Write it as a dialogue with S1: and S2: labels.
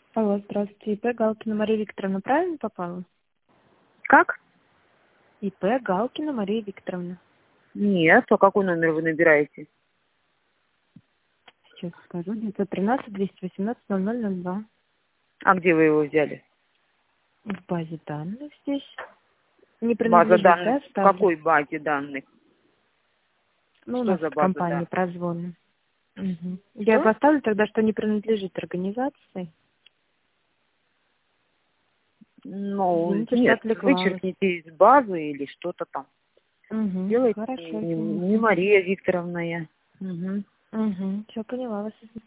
S1: Алло, здравствуйте. ИП Галкина Мария Викторовна, правильно попала?
S2: Как?
S1: ИП Галкина Мария Викторовна.
S2: Нет, а какой номер вы набираете?
S1: Сейчас скажу. 913-218-0002.
S2: А где вы его взяли?
S1: В базе данных здесь. Не
S2: База
S1: принадлежит,
S2: данных.
S1: да,
S2: В
S1: ставлю?
S2: какой базе данных?
S1: Ну, у
S2: Что
S1: нас
S2: за
S1: в
S2: база
S1: компании
S2: данных?
S1: прозвольно. Угу. Я
S2: Что?
S1: поставлю тогда, что не принадлежит организации.
S2: Ну,
S1: Извините, что
S2: нет,
S1: отвлекла вас.
S2: вычеркните из базы или что-то там.
S1: Угу.
S2: Делайте
S1: Хорошо,
S2: не Мария Викторовна я. Угу.
S1: Угу. Все, поняла вас.